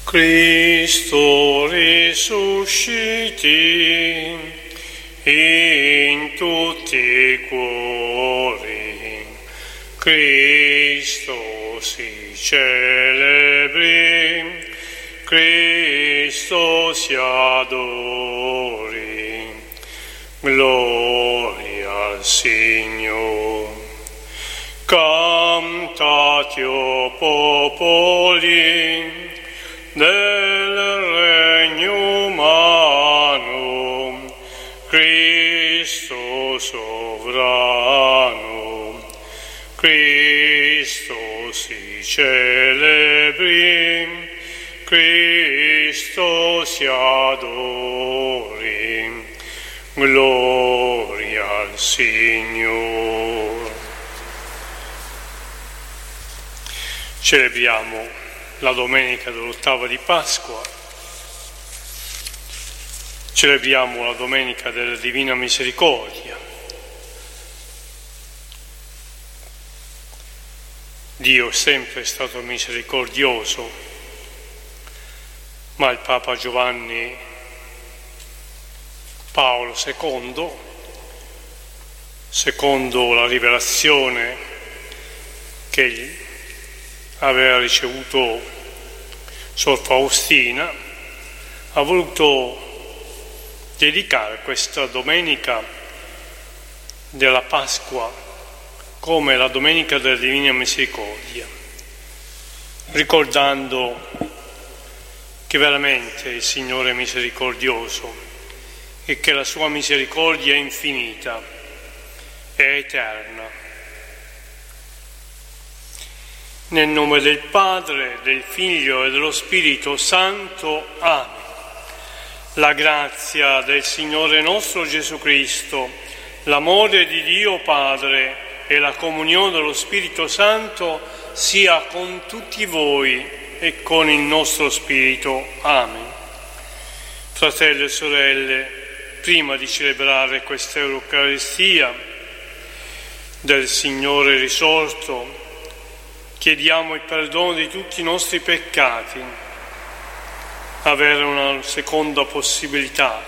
Cristo risusciti in tutti i cuori, Cristo si celebri, Cristo si adori, gloria al Signore. Cantate, o popoli, del regno umano, Cristo sovrano, Cristo si celebri, Cristo si adori, gloria al Signore. Celebriamo la domenica dell'ottava di Pasqua, celebriamo la domenica della Divina Misericordia. Dio è sempre stato misericordioso, ma il Papa Giovanni Paolo II, secondo la rivelazione che aveva ricevuto Sor Faustina, ha voluto dedicare questa domenica della Pasqua come la domenica della Divina Misericordia, ricordando che veramente il Signore è misericordioso e che la sua misericordia è infinita, è eterna. Nel nome del Padre, del Figlio e dello Spirito Santo. Amen. La grazia del Signore nostro Gesù Cristo, l'amore di Dio Padre e la comunione dello Spirito Santo sia con tutti voi e con il nostro spirito. Amen. Fratelli e sorelle, prima di celebrare questa Eucaristia del Signore risorto, chiediamo il perdono di tutti i nostri peccati, avere una seconda possibilità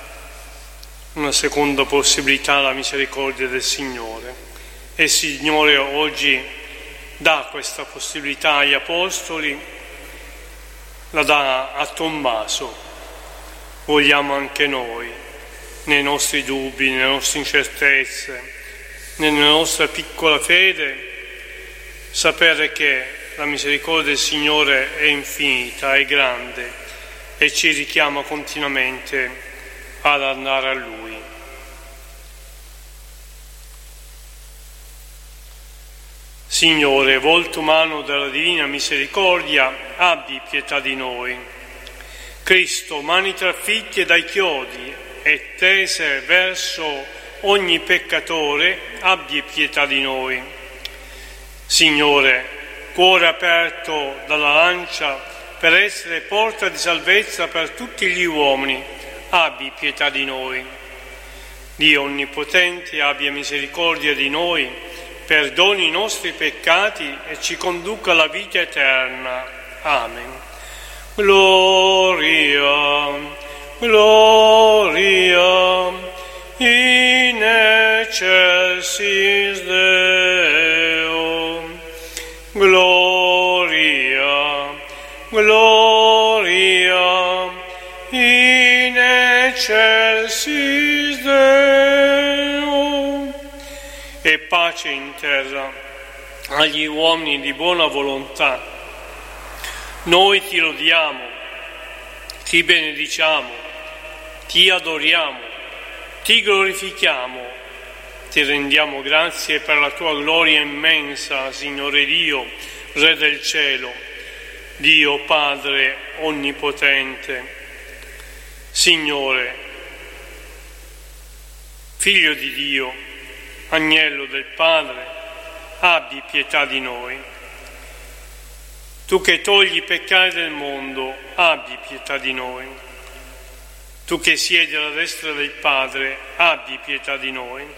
alla misericordia del Signore. E il Signore oggi dà questa possibilità agli Apostoli, la dà a Tommaso. Vogliamo anche noi, nei nostri dubbi, nelle nostre incertezze, nella nostra piccola fede, sapere che la misericordia del Signore è infinita, è grande e ci richiama continuamente ad andare a Lui. Signore, volto umano della Divina Misericordia, abbi pietà di noi. Cristo, mani traffitte dai chiodi e tese verso ogni peccatore, abbi pietà di noi. Signore, cuore aperto dalla lancia per essere porta di salvezza per tutti gli uomini, abbi pietà di noi. Dio Onnipotente, abbia misericordia di noi, perdoni i nostri peccati e ci conduca alla vita eterna. Amen. Gloria, gloria, in excelsis Deo. Gloria, gloria, in excelsis Deo. E pace in terra agli uomini di buona volontà. Noi ti lodiamo, ti benediciamo, ti adoriamo, ti glorifichiamo. Ti rendiamo grazie per la tua gloria immensa, Signore Dio, Re del cielo, Dio Padre Onnipotente. Signore, Figlio di Dio, Agnello del Padre, abbi pietà di noi. Tu che togli i peccati del mondo, abbi pietà di noi. Tu che siedi alla destra del Padre, abbi pietà di noi.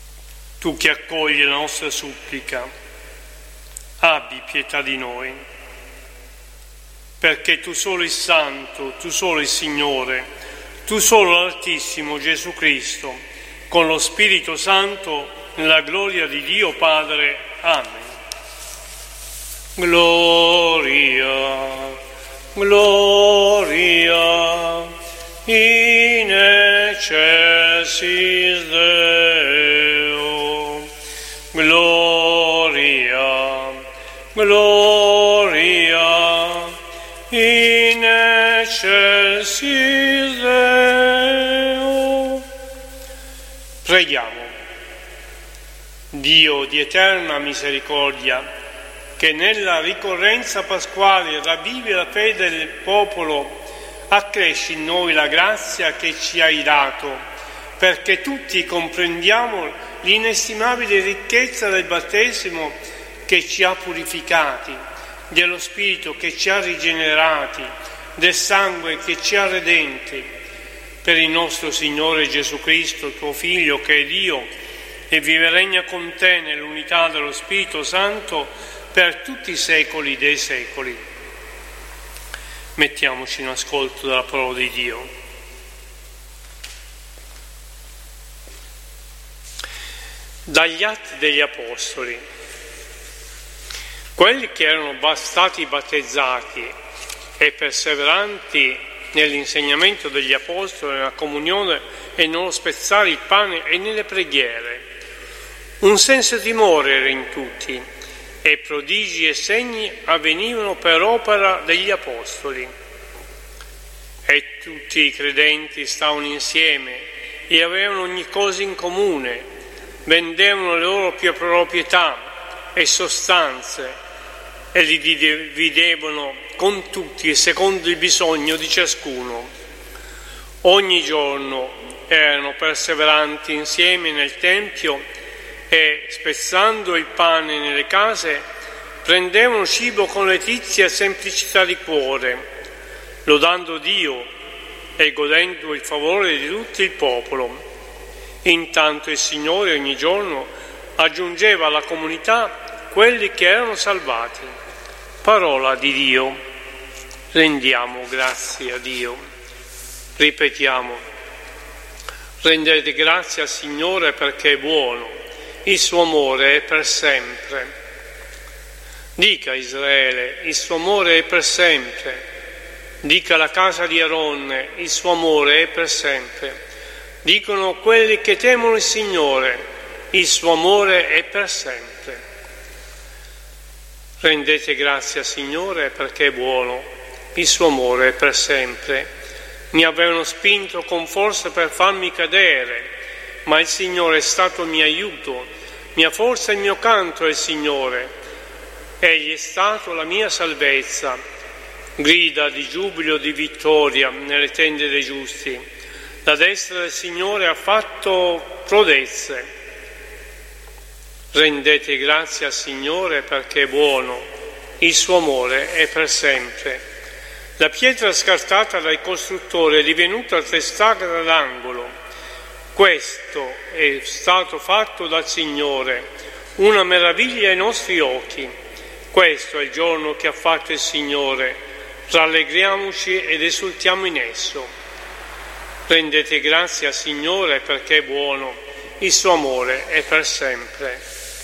Tu che accogli la nostra supplica, abbi pietà di noi. perché tu solo il Santo, tu solo il Signore, tu solo l'Altissimo Gesù Cristo, con lo Spirito Santo, nella gloria di Dio Padre. Amen. Gloria, gloria, in excelsis Deo. Gloria, gloria, in excelsis Deo. Preghiamo. Dio di eterna misericordia, che nella ricorrenza pasquale ravvivi la fede del popolo, accresci in noi la grazia che ci hai dato, perché tutti comprendiamo l'inestimabile ricchezza del battesimo che ci ha purificati, dello Spirito che ci ha rigenerati, del sangue che ci ha redenti, per il nostro Signore Gesù Cristo, tuo Figlio, che è Dio e vive e regna con te nell'unità dello Spirito Santo, per tutti i secoli dei secoli. Mettiamoci in ascolto della parola di Dio. Dagli Atti degli Apostoli. Quelli che erano stati battezzati e perseveranti nell'insegnamento degli Apostoli, nella comunione e nello spezzare il pane e nelle preghiere, un senso timore era in tutti, e prodigi e segni avvenivano per opera degli Apostoli. E tutti i credenti stavano insieme e avevano ogni cosa in comune, vendevano le loro proprietà e sostanze e li dividevano con tutti secondo il bisogno di ciascuno. Ogni giorno erano perseveranti insieme nel Tempio e, spezzando il pane nelle case, prendevano cibo con letizia e semplicità di cuore, lodando Dio e godendo il favore di tutto il popolo. Intanto il Signore ogni giorno aggiungeva alla comunità quelli che erano salvati. Parola di Dio. Rendiamo grazie a Dio. Ripetiamo. Rendete grazie al Signore perché è buono. Il suo amore è per sempre. Dica Israele, il suo amore è per sempre. Dica la casa di Aronne, il suo amore è per sempre. Dicono quelli che temono il Signore, il suo amore è per sempre. Rendete grazie al Signore perché è buono, il suo amore è per sempre. Mi avevano spinto con forza per farmi cadere, ma il Signore è stato il mio aiuto, mia forza e il mio canto è il Signore. Egli è stato la mia salvezza. Grida di giubilo, di vittoria nelle tende dei giusti. La destra del Signore ha fatto prodezze. Rendete grazie al Signore perché è buono, il suo amore è per sempre. La pietra scartata dai costruttori è divenuta testaccia dall'angolo. Questo è stato fatto dal Signore, una meraviglia ai nostri occhi. Questo è il giorno che ha fatto il Signore, rallegriamoci ed esultiamo in esso. Rendete grazie al Signore perché è buono, il suo amore è per sempre.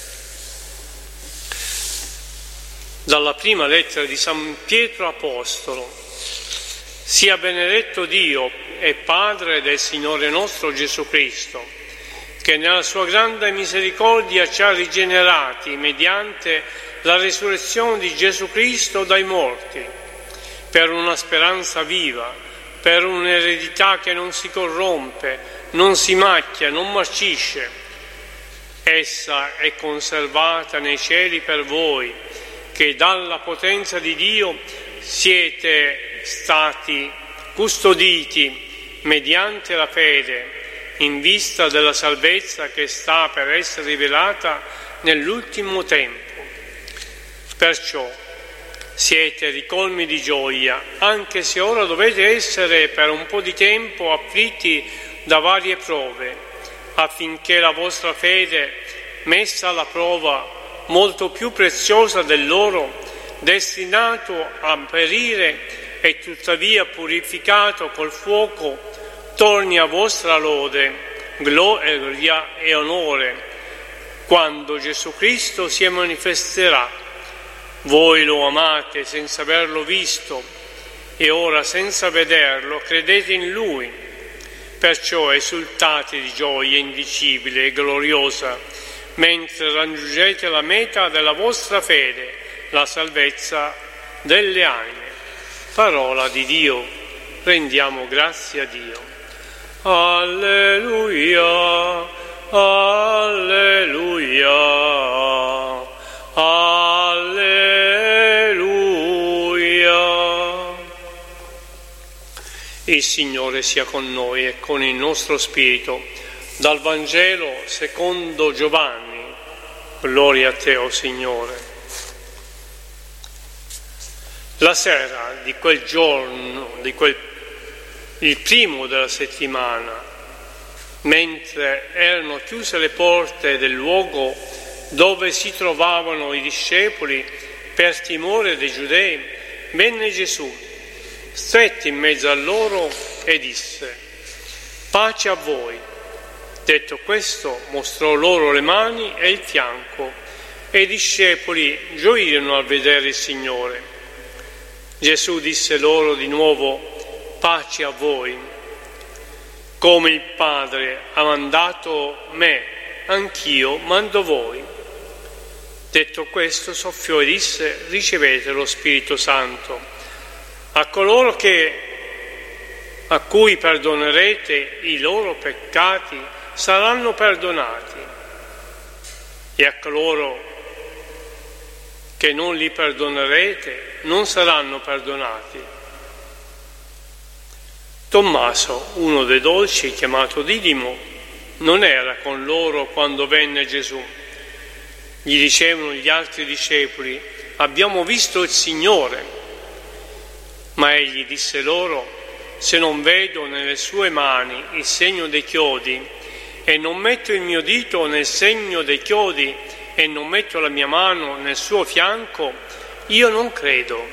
Dalla prima lettera di San Pietro Apostolo. Sia benedetto Dio e Padre del Signore nostro Gesù Cristo, che nella sua grande misericordia ci ha rigenerati mediante la risurrezione di Gesù Cristo dai morti, per una speranza viva, per un'eredità che non si corrompe, non si macchia, non marcisce. Essa è conservata nei cieli per voi, che dalla potenza di Dio siete stati custoditi mediante la fede in vista della salvezza che sta per essere rivelata nell'ultimo tempo. Perciò siete ricolmi di gioia, anche se ora dovete essere per un po' di tempo afflitti da varie prove, affinché la vostra fede, messa alla prova, molto più preziosa dell'oro, destinato a perire e tuttavia purificato col fuoco, torni a vostra lode, gloria e onore, quando Gesù Cristo si manifesterà. Voi lo amate senza averlo visto e ora senza vederlo credete in Lui. Perciò esultate di gioia indicibile e gloriosa mentre raggiungete la meta della vostra fede, la salvezza delle anime. Parola di Dio, rendiamo grazie a Dio. Alleluia, alleluia, alleluia. Il Signore sia con noi e con il nostro spirito. Dal Vangelo secondo Giovanni. Gloria a te, o Signore. La sera di quel giorno, il primo della settimana, mentre erano chiuse le porte del luogo dove si trovavano i discepoli per timore dei Giudei, venne Gesù, stette in mezzo a loro e disse: pace a voi. Detto questo, mostrò loro le mani e il fianco, e i discepoli gioirono al vedere il Signore. Gesù disse loro di nuovo: pace a voi. Come il Padre ha mandato me, anch'io mando voi. Detto questo, soffiò e disse: ricevete lo Spirito Santo. A coloro a cui perdonerete i loro peccati saranno perdonati, e a coloro che non li perdonerete non saranno perdonati. Tommaso, uno dei 12, chiamato Didimo, non era con loro quando venne Gesù. Gli dicevano gli altri discepoli: abbiamo visto il Signore. Ma egli disse loro: se non vedo nelle sue mani il segno dei chiodi, e non metto il mio dito nel segno dei chiodi, e non metto la mia mano nel suo fianco, io non credo.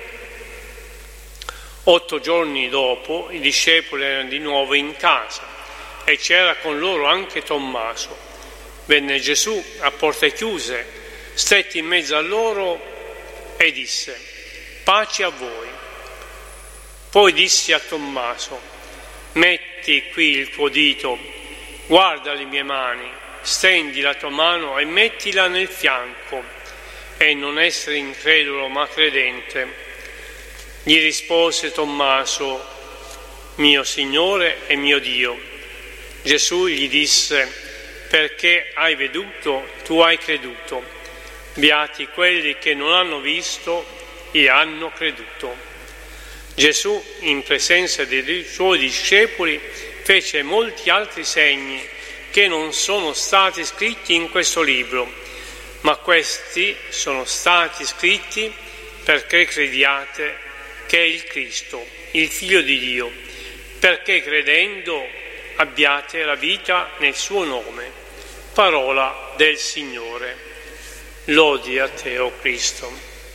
8 giorni dopo i discepoli erano di nuovo in casa e c'era con loro anche Tommaso. Venne Gesù a porte chiuse, stette in mezzo a loro e disse: pace a voi. Poi disse a Tommaso: metti qui il tuo dito, guarda le mie mani, stendi la tua mano e mettila nel fianco, e non essere incredulo ma credente. Gli rispose Tommaso: mio Signore e mio Dio. Gesù gli disse: perché hai veduto, tu hai creduto. Beati quelli che non hanno visto e hanno creduto. Gesù, in presenza dei suoi discepoli, fece molti altri segni che non sono stati scritti in questo libro, ma questi sono stati scritti perché crediate che è il Cristo, il Figlio di Dio, perché credendo abbiate la vita nel suo nome. Parola del Signore. Lodi a te, o Cristo.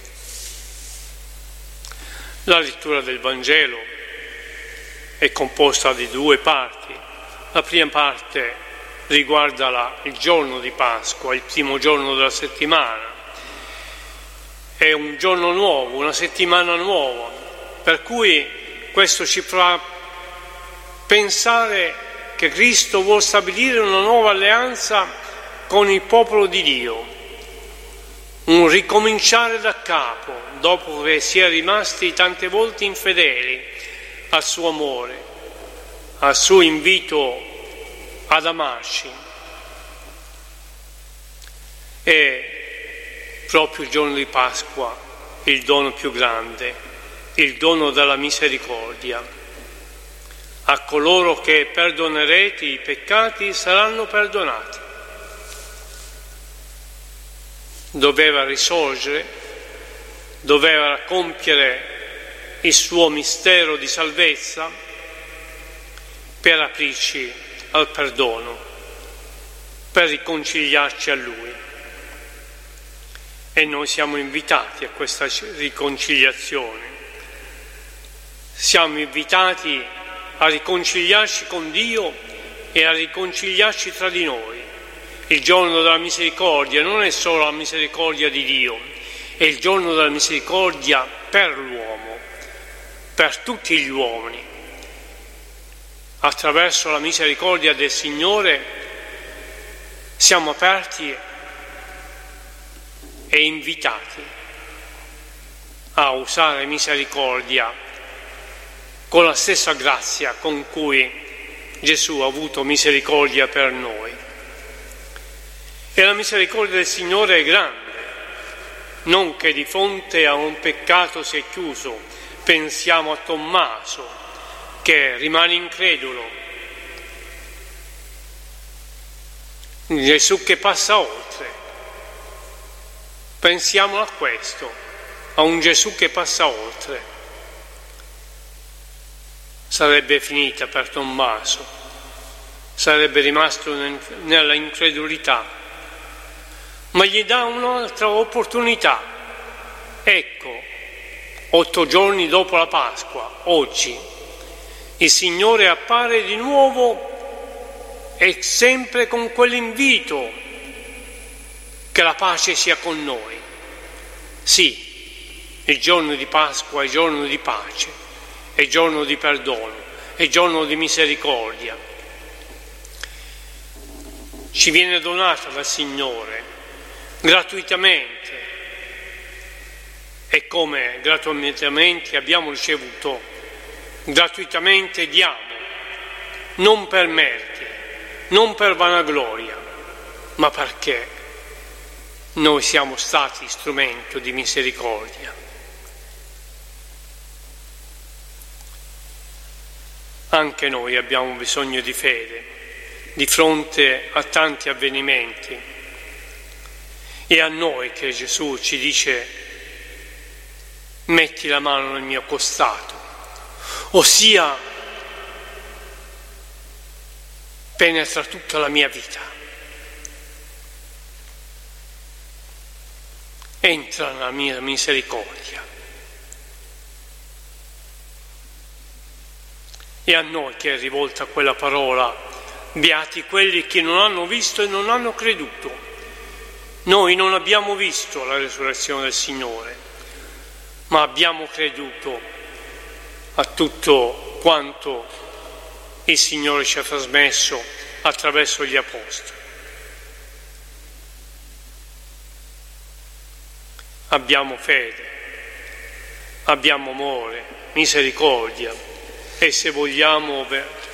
La lettura del Vangelo è composta di 2 parti. La prima parte riguarda il giorno di Pasqua, il primo giorno della settimana. È un giorno nuovo, una settimana nuova, per cui questo ci fa pensare che Cristo vuol stabilire una nuova alleanza con il popolo di Dio, un ricominciare da capo, dopo che si è rimasti tante volte infedeli al suo amore, al suo invito ad amarci. E proprio il giorno di Pasqua, il dono più grande, il dono della misericordia. A coloro che perdonerete i peccati saranno perdonati. Doveva risorgere, doveva compiere il suo mistero di salvezza per aprirci al perdono, per riconciliarci a Lui. E noi siamo invitati a questa riconciliazione. Siamo invitati a riconciliarci con Dio e a riconciliarci tra di noi. Il giorno della misericordia non è solo la misericordia di Dio, è il giorno della misericordia per l'uomo, per tutti gli uomini. Attraverso la misericordia del Signore siamo aperti e invitati a usare misericordia con la stessa grazia con cui Gesù ha avuto misericordia per noi. E la misericordia del Signore è grande, non che di fronte a un peccato si è chiuso. Pensiamo a Tommaso, che rimane incredulo. Gesù che passa oltre. Pensiamo a questo, a un Gesù che passa oltre. Sarebbe finita per Tommaso, sarebbe rimasto nella incredulità, ma gli dà un'altra opportunità. Ecco, 8 giorni dopo la Pasqua, oggi, il Signore appare di nuovo e sempre con quell'invito che la pace sia con noi. Sì, il giorno di Pasqua è giorno di pace, è giorno di perdono, è giorno di misericordia. Ci viene donata dal Signore gratuitamente, e come gratuitamente abbiamo ricevuto, gratuitamente diamo, non per meriti, non per vanagloria, ma perché noi siamo stati strumento di misericordia. Anche noi abbiamo bisogno di fede di fronte a tanti avvenimenti. È a noi che Gesù ci dice: metti la mano nel mio costato, ossia penetra tutta la mia vita, entra nella mia misericordia. È a noi che è rivolta quella parola: beati quelli che non hanno visto e non hanno creduto. Noi non abbiamo visto la resurrezione del Signore, ma abbiamo creduto a tutto quanto il Signore ci ha trasmesso attraverso gli Apostoli. Abbiamo fede, abbiamo amore, misericordia, e se vogliamo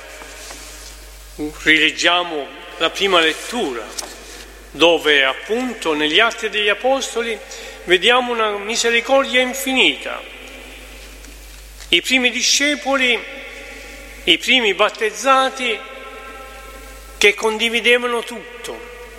rileggiamo la prima lettura, dove appunto negli Atti degli Apostoli vediamo una misericordia infinita. I primi discepoli, i primi battezzati che condividevano tutto.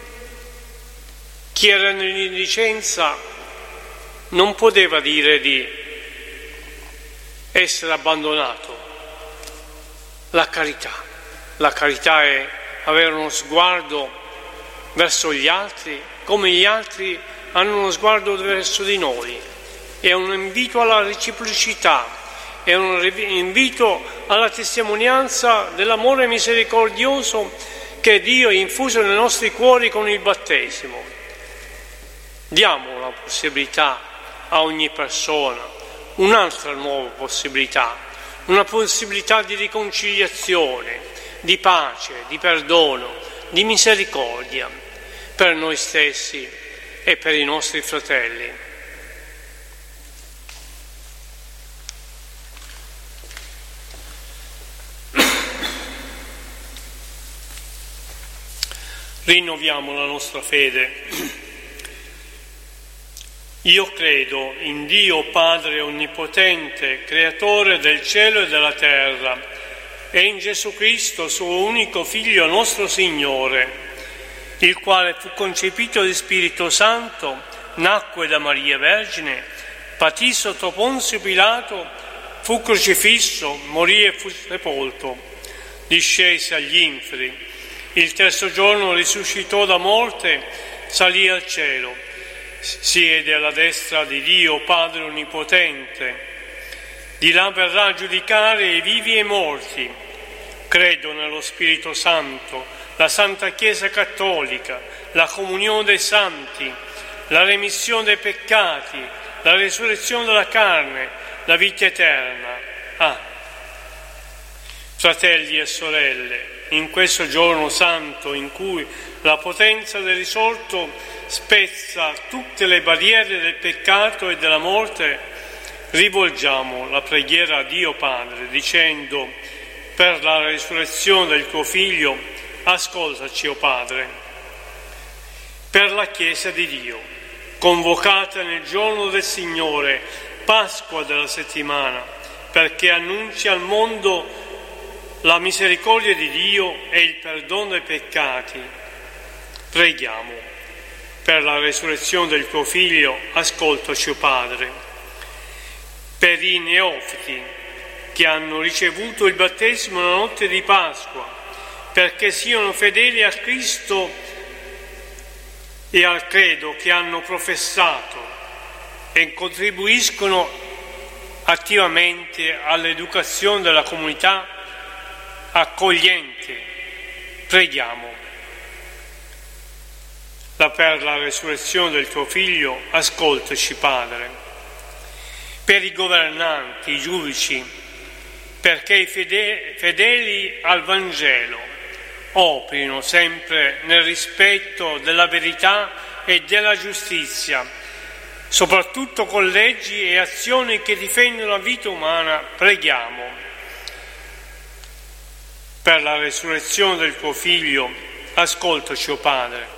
Chi era nell'indicenza non poteva dire di essere abbandonato. La carità è avere uno sguardo verso gli altri come gli altri hanno uno sguardo verso di noi. È un invito alla reciprocità, è un invito alla testimonianza dell'amore misericordioso che Dio ha infuso nei nostri cuori con il battesimo. Diamo una possibilità a ogni persona, un'altra nuova possibilità, una possibilità di riconciliazione, di pace, di perdono, di misericordia per noi stessi e per i nostri fratelli. Rinnoviamo la nostra fede. Io credo in Dio Padre Onnipotente, Creatore del cielo e della terra, e in Gesù Cristo, suo unico Figlio, nostro Signore, il quale fu concepito di Spirito Santo, nacque da Maria Vergine, patì sotto Ponzio Pilato, fu crocifisso, morì e fu sepolto, discese agli inferi, il terzo giorno risuscitò da morte, salì al cielo, siede alla destra di Dio Padre Onnipotente. Di là verrà a giudicare i vivi e i morti. Credo nello Spirito Santo, la Santa Chiesa Cattolica, la comunione dei santi, la remissione dei peccati, la resurrezione della carne, la vita eterna. Amen. Fratelli e sorelle, in questo giorno santo in cui la potenza del risorto spezza tutte le barriere del peccato e della morte, rivolgiamo la preghiera a Dio Padre dicendo: per la resurrezione del tuo Figlio, ascoltaci, o Padre. Per la Chiesa di Dio, convocata nel giorno del Signore, Pasqua della settimana, perché annunci al mondo la misericordia di Dio e il perdono dei peccati, preghiamo. Per la resurrezione del tuo Figlio, ascoltaci, o Padre. Per i neofiti che hanno ricevuto il battesimo la notte di Pasqua, perché siano fedeli a Cristo e al credo che hanno professato e contribuiscono attivamente all'educazione della comunità accogliente, preghiamo. Per la resurrezione del tuo Figlio, ascoltaci, Padre. Per i governanti, i giudici, perché i fedeli al Vangelo operino sempre nel rispetto della verità e della giustizia, soprattutto con leggi e azioni che difendono la vita umana, preghiamo. Per la resurrezione del tuo Figlio, ascoltaci, o Padre.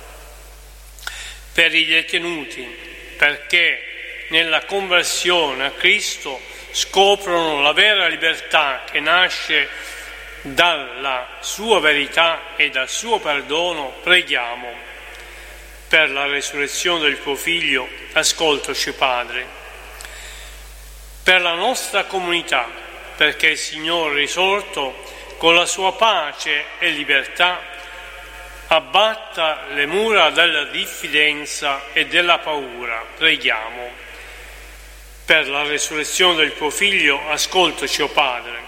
Per i detenuti, perché nella conversione a Cristo scoprono la vera libertà che nasce dalla sua verità e dal suo perdono, preghiamo. Per la resurrezione del tuo Figlio, ascoltaci, Padre. Per la nostra comunità, perché il Signore risorto, con la sua pace e libertà, abbatta le mura della diffidenza e della paura, preghiamo. Per la resurrezione del tuo Figlio, ascoltaci, o Padre.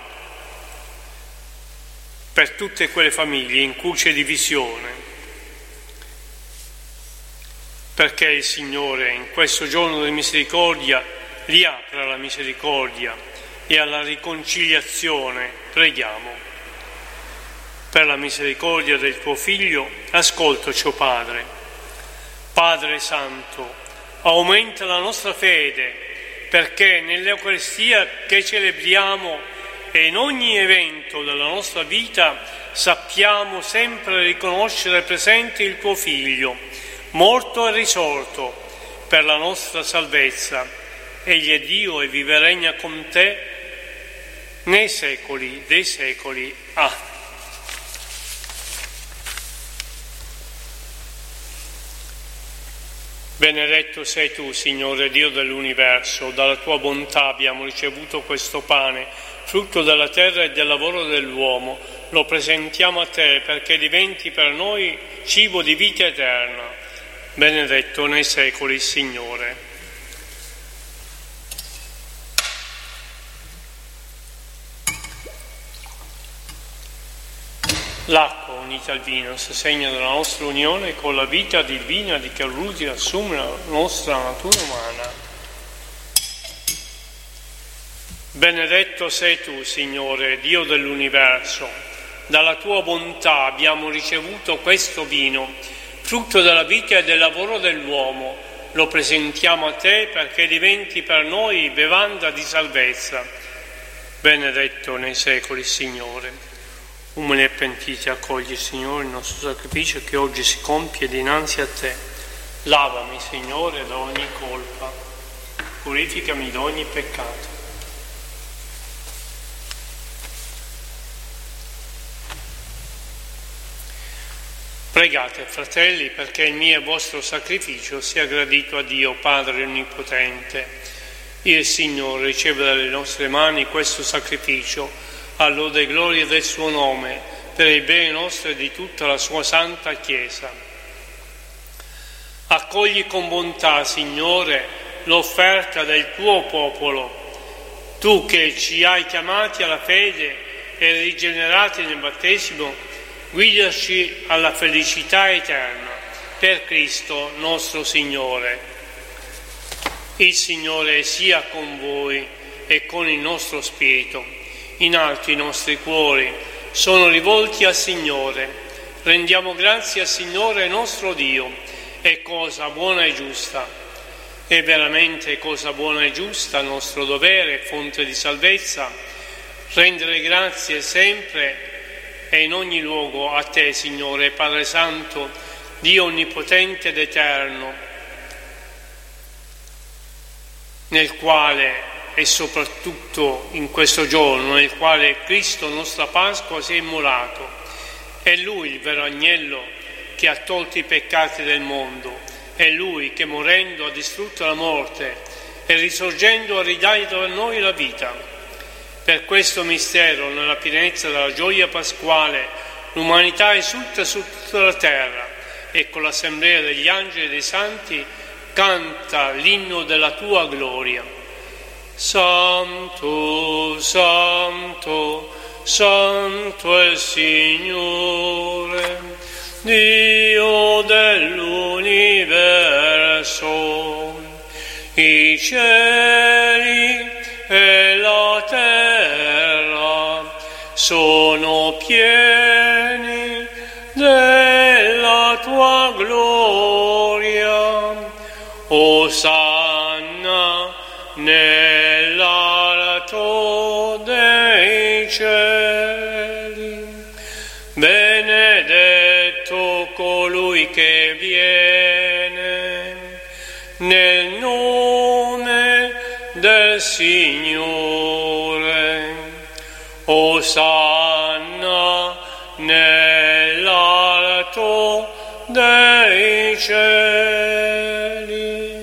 Per tutte quelle famiglie in cui c'è divisione, perché il Signore in questo giorno di misericordia riapra alla misericordia e alla riconciliazione, preghiamo. Per la misericordia del tuo Figlio, ascoltaci, o Padre. Padre Santo, aumenta la nostra fede, perché nell'Eucaristia che celebriamo e in ogni evento della nostra vita sappiamo sempre riconoscere presente il tuo Figlio, morto e risorto, per la nostra salvezza. Egli è Dio e vive e regna con te nei secoli dei secoli. Amen. Benedetto sei tu, Signore Dio dell'universo, dalla tua bontà abbiamo ricevuto questo pane, frutto della terra e del lavoro dell'uomo. Lo presentiamo a te perché diventi per noi cibo di vita eterna. Benedetto nei secoli, Signore. L'acqua unita al vino si segna della nostra unione con la vita divina di che lui assume la nostra natura umana. Benedetto sei tu, Signore, Dio dell'universo. Dalla tua bontà abbiamo ricevuto questo vino, frutto della vita e del lavoro dell'uomo. Lo presentiamo a te perché diventi per noi bevanda di salvezza. Benedetto nei secoli, Signore. Umili e pentiti, accogli, Signore, il nostro sacrificio che oggi si compie dinanzi a te. Lavami, Signore, da ogni colpa, purificami da ogni peccato. Pregate, fratelli, perché il mio e vostro sacrificio sia gradito a Dio, Padre Onnipotente. Il Signore riceve dalle nostre mani questo sacrificio, a lode e gloria del suo nome, per il bene nostro e di tutta la sua santa Chiesa. Accogli con bontà, Signore, l'offerta del tuo popolo, tu che ci hai chiamati alla fede e rigenerati nel battesimo, guidaci alla felicità eterna, per Cristo nostro Signore. Il Signore sia con voi e con il nostro spirito. In alto i nostri cuori sono rivolti al Signore. Rendiamo grazie al Signore nostro Dio. È cosa buona e giusta. È veramente cosa buona e giusta, nostro dovere, fonte di salvezza, rendere grazie sempre e in ogni luogo a te, Signore, Padre Santo, Dio onnipotente ed eterno, nel quale e soprattutto in questo giorno nel quale Cristo, nostra Pasqua, si è immolato. È Lui il vero agnello che ha tolto i peccati del mondo. È Lui che morendo ha distrutto la morte e risorgendo ha ridato a noi la vita. Per questo mistero, nella pienezza della gioia pasquale, l'umanità esulta su tutta la terra e con l'assemblea degli angeli e dei santi canta l'inno della tua gloria. Santo, Santo, Santo è il Signore, Dio dell'universo. I cieli e la terra sono pieni della tua gloria. Osanna nell'alto dei cieli. Benedetto colui che viene nel nome del Signore. Osanna nell'alto dei cieli.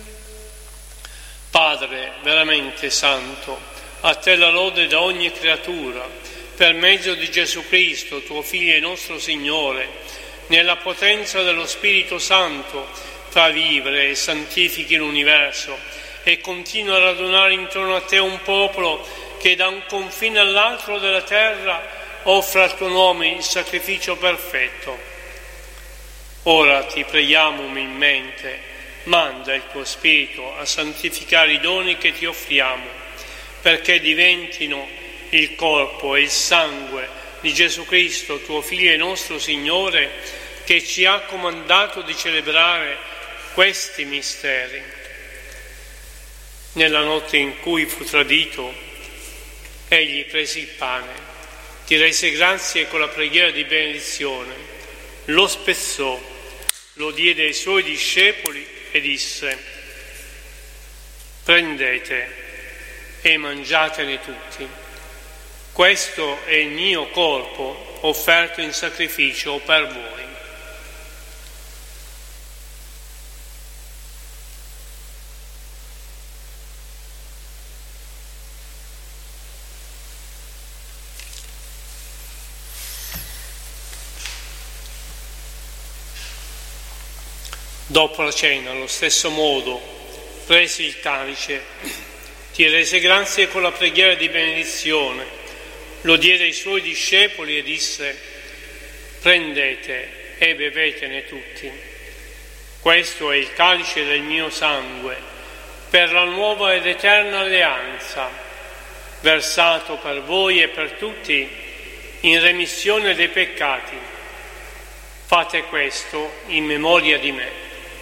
Padre veramente santo, a te la lode da ogni creatura, per mezzo di Gesù Cristo, tuo Figlio e nostro Signore, nella potenza dello Spirito Santo, fa vivere e santifichi l'universo e continua a radunare intorno a te un popolo che da un confine all'altro della terra offre al tuo nome il sacrificio perfetto. Ora ti preghiamo umilmente, manda il tuo Spirito a santificare i doni che ti offriamo, perché diventino il corpo e il sangue di Gesù Cristo, tuo Figlio e nostro Signore, che ci ha comandato di celebrare questi misteri. Nella notte in cui fu tradito, egli prese il pane, ti rese grazie con la preghiera di benedizione, lo spezzò, lo diede ai suoi discepoli e disse: prendete e mangiatene tutti. Questo è il mio corpo offerto in sacrificio per voi. Dopo la cena, allo stesso modo, prese il calice, ti rese grazie con la preghiera di benedizione, lo diede ai suoi discepoli e disse: prendete e bevetene tutti. Questo è il calice del mio sangue, per la nuova ed eterna alleanza, versato per voi e per tutti in remissione dei peccati. Fate questo in memoria di me.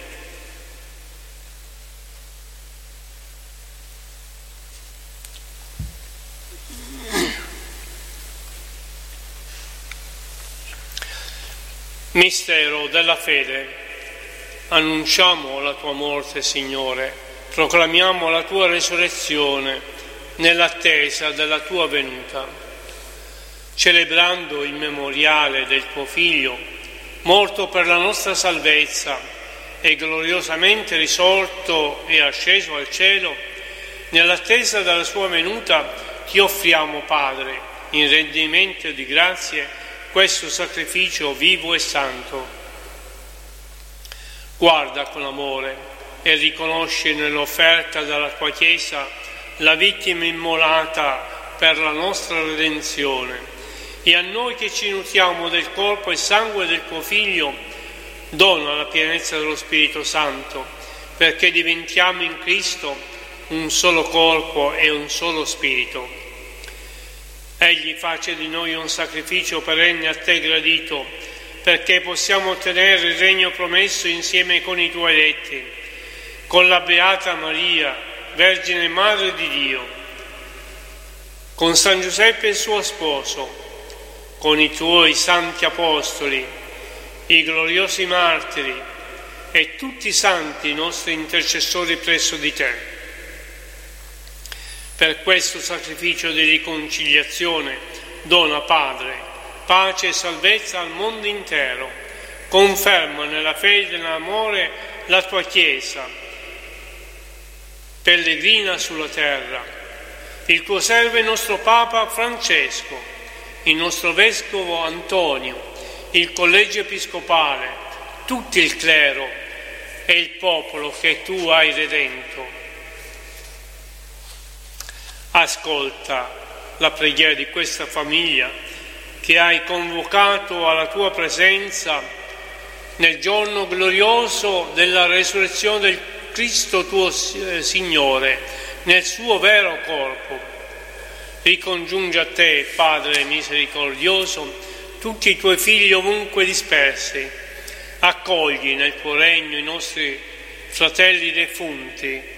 Mistero della fede. Annunciamo la tua morte, Signore, proclamiamo la tua resurrezione nell'attesa della tua venuta. Celebrando il memoriale del tuo Figlio, morto per la nostra salvezza e gloriosamente risorto e asceso al cielo, nell'attesa della sua venuta ti offriamo, Padre, in rendimento di grazie, questo sacrificio vivo e santo. Guarda con amore e riconosci nell'offerta della tua Chiesa la vittima immolata per la nostra redenzione, e a noi che ci nutriamo del corpo e sangue del tuo Figlio dona la pienezza dello Spirito Santo, perché diventiamo in Cristo un solo corpo e un solo Spirito. Egli face di noi un sacrificio perenne a te gradito, perché possiamo ottenere il regno promesso insieme con i tuoi eletti, con la Beata Maria, Vergine Madre di Dio, con San Giuseppe il suo sposo, con i tuoi santi apostoli, i gloriosi martiri e tutti i santi nostri intercessori presso di te. Per questo sacrificio di riconciliazione dona, Padre, pace e salvezza al mondo intero. Conferma nella fede e nell'amore la tua Chiesa, pellegrina sulla terra, il tuo servo e nostro Papa Francesco, il nostro Vescovo Antonio, il Collegio Episcopale, tutto il clero e il popolo che tu hai redento. Ascolta la preghiera di questa famiglia che hai convocato alla tua presenza nel giorno glorioso della resurrezione del Cristo tuo Signore, nel suo vero corpo. Ricongiungi a te, Padre misericordioso, tutti i tuoi figli ovunque dispersi. Accogli nel tuo regno i nostri fratelli defunti,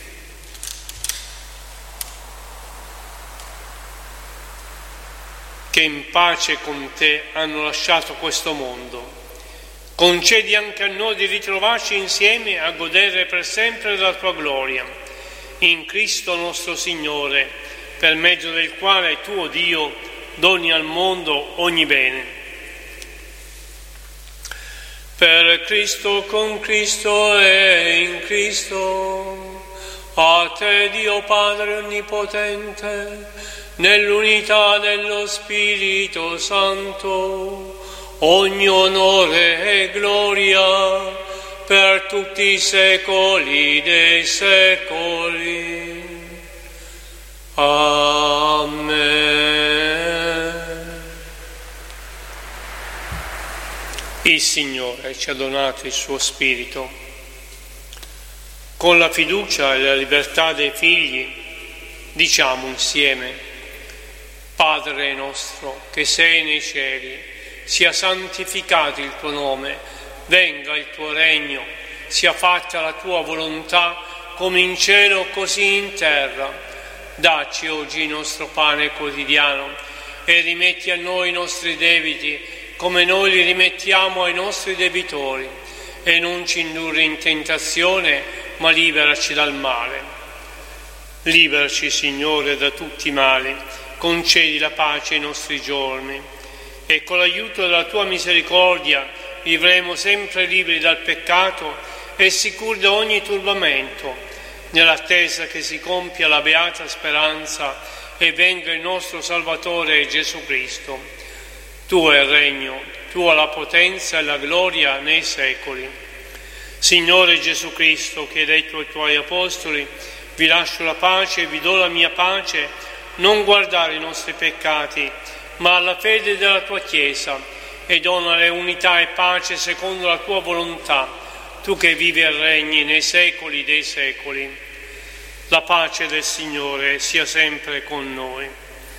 che in pace con te hanno lasciato questo mondo. Concedi anche a noi di ritrovarci insieme a godere per sempre della tua gloria, in Cristo nostro Signore, per mezzo del quale tu, o Dio, doni al mondo ogni bene. Per Cristo, con Cristo e in Cristo, a te Dio Padre Onnipotente, nell'unità dello Spirito Santo, ogni onore e gloria per tutti i secoli dei secoli. Amen. Il Signore ci ha donato il suo Spirito. Con la fiducia e la libertà dei figli diciamo insieme: Padre nostro che sei nei cieli, sia santificato il tuo nome, venga il tuo regno, sia fatta la tua volontà come in cielo così in terra. Dacci oggi il nostro pane quotidiano e rimetti a noi i nostri debiti come noi li rimettiamo ai nostri debitori, e non ci indurre in tentazione, ma liberaci dal male. Liberaci, Signore, da tutti i mali, concedi la pace ai nostri giorni, e con l'aiuto della tua misericordia vivremo sempre liberi dal peccato e sicuri da ogni turbamento, nell'attesa che si compia la beata speranza e venga il nostro Salvatore Gesù Cristo. Tuo è il regno, tua la potenza e la gloria nei secoli. Signore Gesù Cristo, che hai detto ai tuoi apostoli: vi lascio la pace e vi do la mia pace, non guardare i nostri peccati, ma alla fede della tua Chiesa, e donale unità e pace secondo la tua volontà, tu che vivi e regni nei secoli dei secoli. La pace del Signore sia sempre con noi.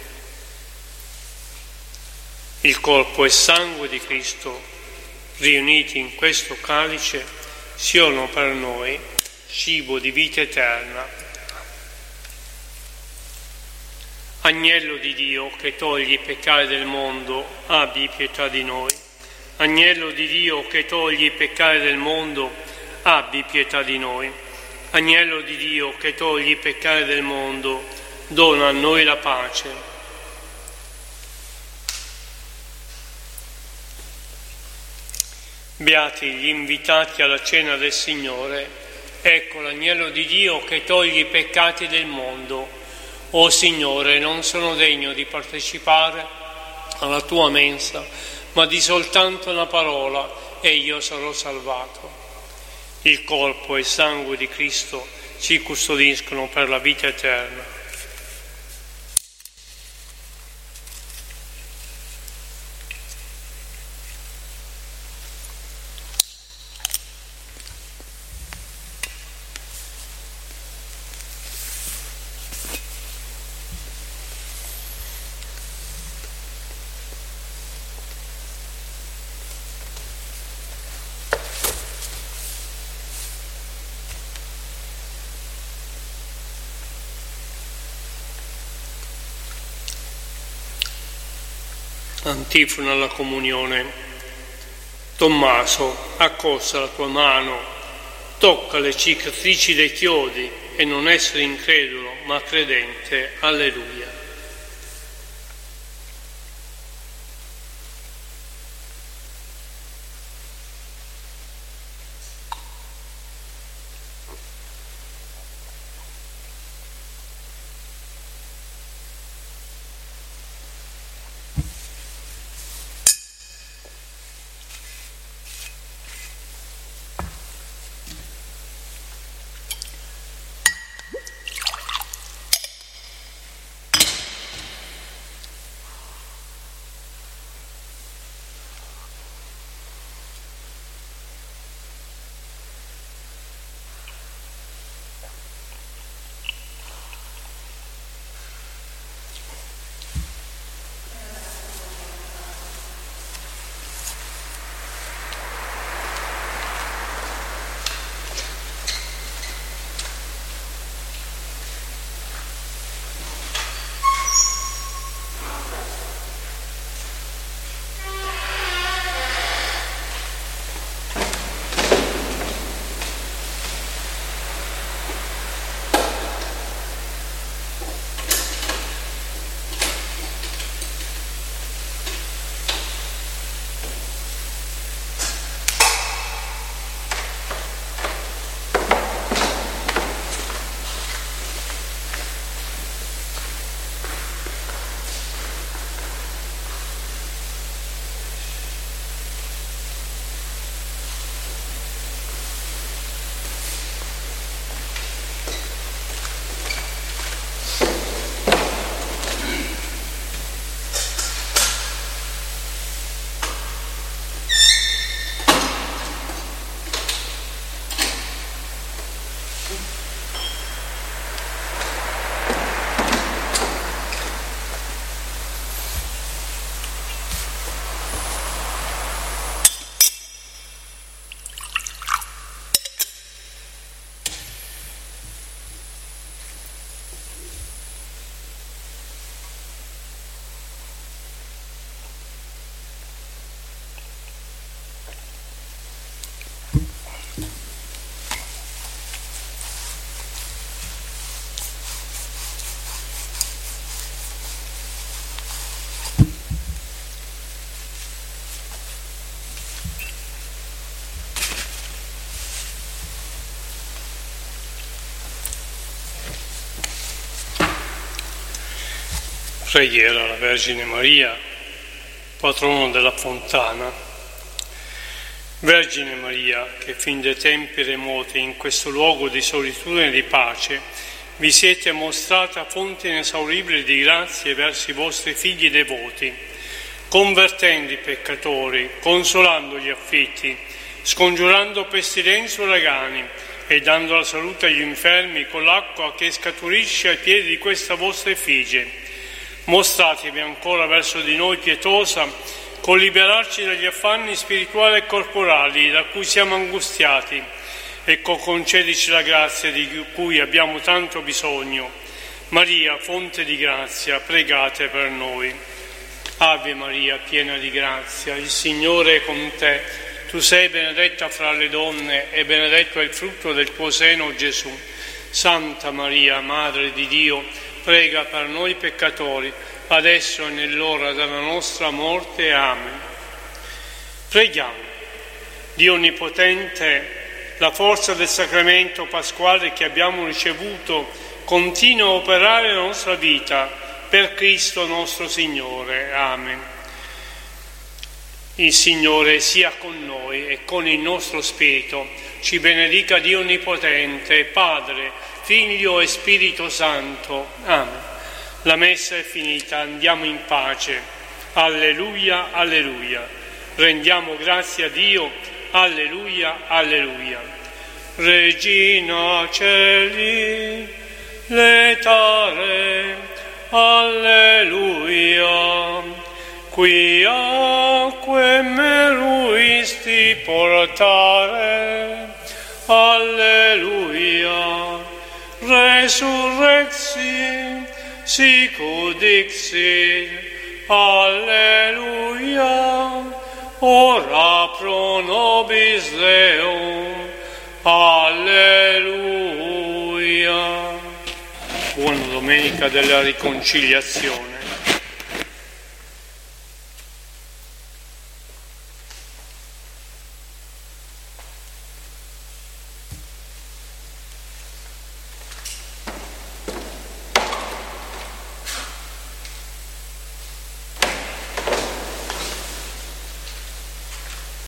Il corpo e sangue di Cristo, riuniti in questo calice, siano per noi cibo di vita eterna. Agnello di Dio che togli i peccati del mondo, abbi pietà di noi. Agnello di Dio che togli i peccati del mondo, abbi pietà di noi. Agnello di Dio che togli i peccati del mondo, dona a noi la pace. Beati gli invitati alla cena del Signore. Ecco l'agnello di Dio che toglie i peccati del mondo. O Signore, non sono degno di partecipare alla tua mensa, ma di soltanto una parola e io sarò salvato. il corpo e il sangue di Cristo ci custodiscono per la vita eterna. Antifona alla comunione. Tommaso, accosta la tua mano, tocca le cicatrici dei chiodi e non essere incredulo ma credente. Alleluia. Preghiera alla Vergine Maria, patrono della fontana. Vergine Maria, che fin dai tempi remoti in questo luogo di solitudine e di pace vi siete mostrata fonte inesauribile di grazie verso i vostri figli devoti, convertendo i peccatori, consolando gli afflitti, scongiurando pestilenze e uragani e dando la salute agli infermi con l'acqua che scaturisce ai piedi di questa vostra effigie. Mostratevi ancora verso di noi pietosa, con liberarci dagli affanni spirituali e corporali da cui siamo angustiati, e concedici la grazia di cui abbiamo tanto bisogno. Maria, fonte di grazia, pregate per noi. Ave Maria, piena di grazia, il Signore è con te. Tu sei benedetta fra le donne e benedetto è il frutto del tuo seno, Gesù. Santa Maria, Madre di Dio, prega per noi peccatori, adesso e nell'ora della nostra morte. Amen. Preghiamo. Dio Onnipotente, la forza del sacramento pasquale che abbiamo ricevuto continua a operare nella nostra vita, per Cristo nostro Signore. Amen. Il Signore sia con noi e con il nostro spirito. Ci benedica Dio Onnipotente, Padre, Figlio e Spirito Santo. Amen. La messa è finita, andiamo in pace. Alleluia, alleluia. Rendiamo grazie a Dio. Alleluia, alleluia. Regina Celi, letare, alleluia. Qui acque meruisti portare, alleluia. Resurrexi, sicut dixit, alleluia. Ora pro nobis Deum, alleluia. Buona domenica della riconciliazione.